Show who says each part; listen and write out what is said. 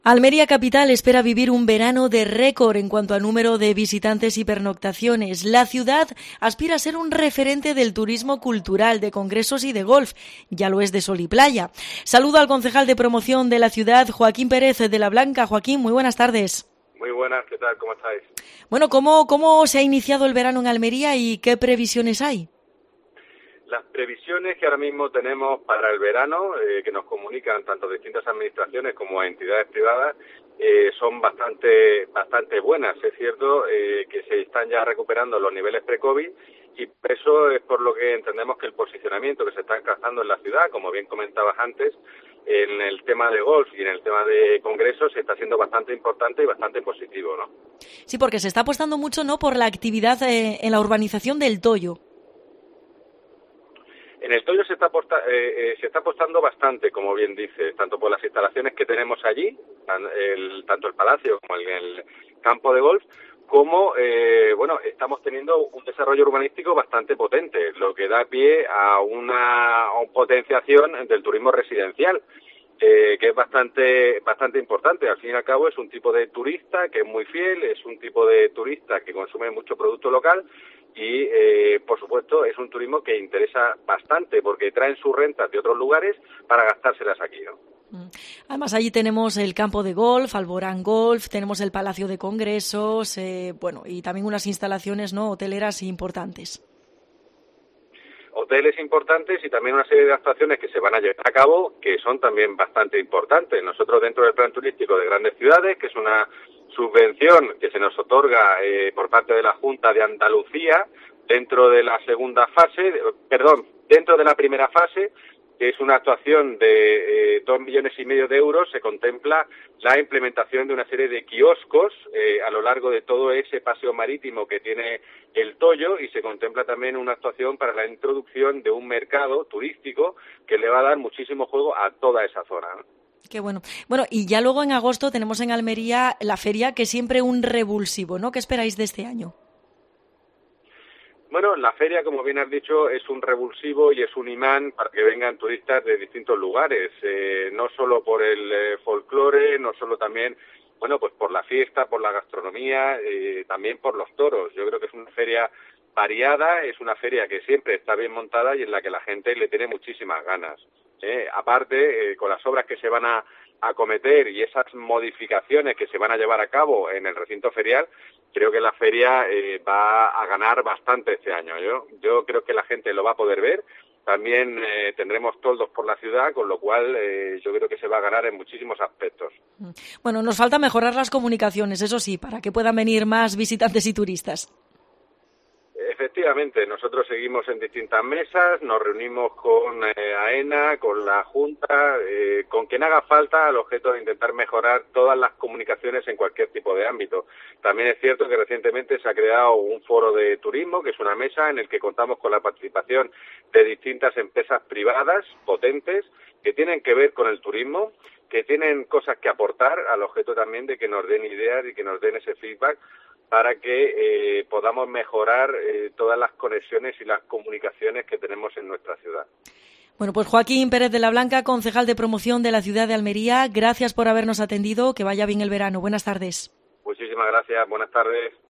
Speaker 1: Almería Capital espera vivir un verano de récord en cuanto al número de visitantes y pernoctaciones. La ciudad aspira a ser un referente del turismo cultural, de congresos y de golf. Ya lo es de sol y playa. Saludo al concejal de promoción de la ciudad, Joaquín Pérez de la Blanca. Joaquín, muy buenas tardes.
Speaker 2: Muy buenas, ¿qué tal? ¿Cómo estáis?
Speaker 1: Bueno, ¿cómo se ha iniciado el verano en Almería y qué previsiones hay?
Speaker 2: Las previsiones que ahora mismo tenemos para el verano, que nos comunican tanto distintas administraciones como entidades privadas, son bastante buenas. Es cierto que se están ya recuperando los niveles pre-COVID y eso es por lo que entendemos que el posicionamiento que se está alcanzando en la ciudad, como bien comentabas antes, en el tema de golf y en el tema de congresos está siendo bastante importante y bastante positivo, ¿no?
Speaker 1: Sí, porque se está apostando mucho, ¿no?, por la actividad en la urbanización del Toyo.
Speaker 2: En el Toyo se está apostando bastante, como bien dices, tanto por las instalaciones que tenemos allí, tanto el palacio como el campo de golf, como estamos teniendo un desarrollo urbanístico bastante potente, lo que da pie a una potenciación del turismo residencial, que es bastante importante. Al fin y al cabo es un tipo de turista que es muy fiel, es un tipo de turista que consume mucho producto local y, por supuesto, es un turismo que interesa bastante porque traen sus rentas de otros lugares para gastárselas aquí, ¿no?
Speaker 1: Además, allí tenemos el campo de golf, Alborán Golf, tenemos el Palacio de Congresos, y también unas instalaciones, ¿no?, hoteleras importantes.
Speaker 2: Hoteles importantes y también una serie de actuaciones que se van a llevar a cabo que son también bastante importantes. Nosotros dentro del Plan Turístico de Grandes Ciudades, que es una subvención que se nos otorga por parte de la Junta de Andalucía dentro de la dentro de la primera fase, que es una actuación de 2,5 millones de euros, se contempla la implementación de una serie de kioscos a lo largo de todo ese paseo marítimo que tiene el Toyo y se contempla también una actuación para la introducción de un mercado turístico que le va a dar muchísimo juego a toda esa zona, ¿no?
Speaker 1: Qué bueno. Bueno, y ya luego en agosto tenemos en Almería la feria, que es siempre un revulsivo, ¿no? ¿Qué esperáis de este año?
Speaker 2: Bueno, la feria, como bien has dicho, es un revulsivo y es un imán para que vengan turistas de distintos lugares, no solo por el folclore, no solo también, pues por la fiesta, por la gastronomía, también por los toros. Yo creo que es una feria variada, es una feria que siempre está bien montada y en la que la gente le tiene muchísimas ganas. Aparte, con las obras que se van a acometer y esas modificaciones que se van a llevar a cabo en el recinto ferial, creo que la feria va a ganar bastante este año. Yo creo que la gente lo va a poder ver. También tendremos toldos por la ciudad, con lo cual yo creo que se va a ganar en muchísimos aspectos.
Speaker 1: Bueno, nos falta mejorar las comunicaciones, eso sí, para que puedan venir más visitantes y turistas.
Speaker 2: Efectivamente, nosotros seguimos en distintas mesas, nos reunimos con AENA, con la Junta, con quien haga falta, al objeto de intentar mejorar todas las comunicaciones en cualquier tipo de ámbito. También es cierto que recientemente se ha creado un foro de turismo, que es una mesa en el que contamos con la participación de distintas empresas privadas potentes que tienen que ver con el turismo, que tienen cosas que aportar, al objeto también de que nos den ideas y que nos den ese feedback para que podamos mejorar todas las conexiones y las comunicaciones que tenemos en nuestra ciudad.
Speaker 1: Bueno, pues Joaquín Pérez de la Blanca, concejal de promoción de la ciudad de Almería, gracias por habernos atendido, que vaya bien el verano. Buenas tardes.
Speaker 2: Muchísimas gracias, buenas tardes.